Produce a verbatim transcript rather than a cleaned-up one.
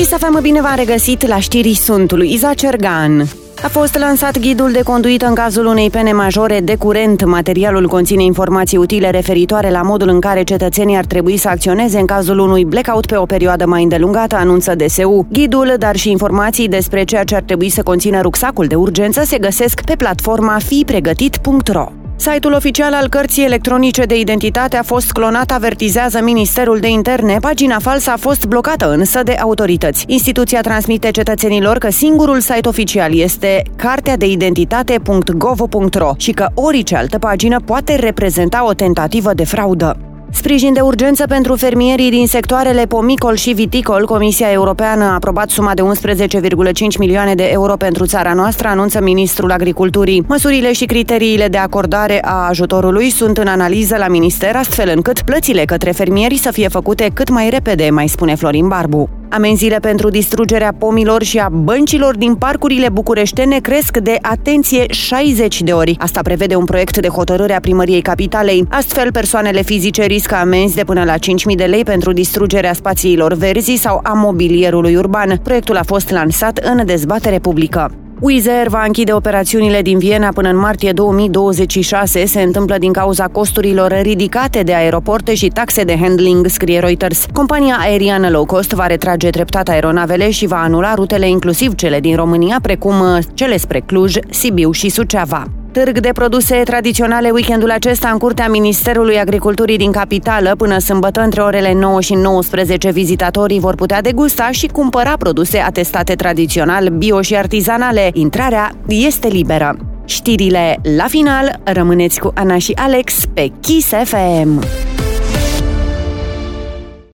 Kiss F M, bine v-am regăsit la știri, sunt Luiza Cergan. A fost lansat ghidul de conduită în cazul unei pene majore de curent. Materialul conține informații utile referitoare la modul în care cetățenii ar trebui să acționeze în cazul unui blackout pe o perioadă mai îndelungată, anunță D S U. Ghidul, dar și informații despre ceea ce ar trebui să conțină rucsacul de urgență se găsesc pe platforma fi pregătit punct ro. Site-ul oficial al cărții electronice de identitate a fost clonat, avertizează Ministerul de Interne. Pagina falsă a fost blocată însă de autorități. Instituția transmite cetățenilor că singurul site oficial este cartea de identitate punct gov punct ro și că orice altă pagină poate reprezenta o tentativă de fraudă. Sprijin de urgență pentru fermierii din sectoarele pomicol și viticol. Comisia Europeană a aprobat suma de unsprezece virgulă cinci milioane de euro pentru țara noastră, anunță Ministrul Agriculturii. Măsurile și criteriile de acordare a ajutorului sunt în analiză la minister, astfel încât plățile către fermieri să fie făcute cât mai repede, mai spune Florin Barbu. Amenziile pentru distrugerea pomilor și a băncilor din parcurile bucureștene cresc de, atenție, șaizeci de ori. Asta prevede un proiect de hotărâre a Primăriei Capitalei. Astfel, persoanele fizice riscă amenzi de până la cinci mii de lei pentru distrugerea spațiilor verzi sau a mobilierului urban. Proiectul a fost lansat în dezbatere publică. Wizz Air va închide operațiunile din Viena până în martie două mii douăzeci și șase. Se întâmplă din cauza costurilor ridicate de aeroporte și taxe de handling, scrie Reuters. Compania aeriană low cost va retrage treptat aeronavele și va anula rutele, inclusiv cele din România, precum cele spre Cluj, Sibiu și Suceava. Târg de produse tradiționale weekendul acesta în curtea Ministerului Agriculturii din capitală. Până sâmbătă, între orele nouă și nouăsprezece, vizitatorii vor putea degusta și cumpăra produse atestate tradițional, bio și artizanale. Intrarea este liberă. Știrile la final, rămâneți cu Ana și Alex pe Kiss F M.